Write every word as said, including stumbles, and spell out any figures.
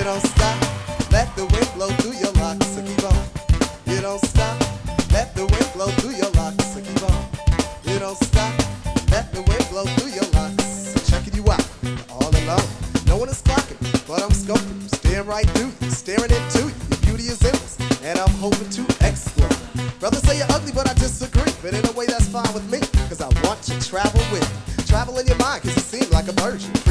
You don't stop, let the wind blow through your locks, so keep on. You don't stop, let the wind blow through your locks, so keep on. You don't stop, let the wind blow through your locks. So checking you out, all alone. No one is clocking, but I'm scoping you, staring right through you, staring into you. Your beauty is endless, and I'm hoping to explode. Brothers say you're ugly, but I disagree. But in a way that's fine with me, cause I want to travel with you. Travel in your mind, cause you seem like a virgin.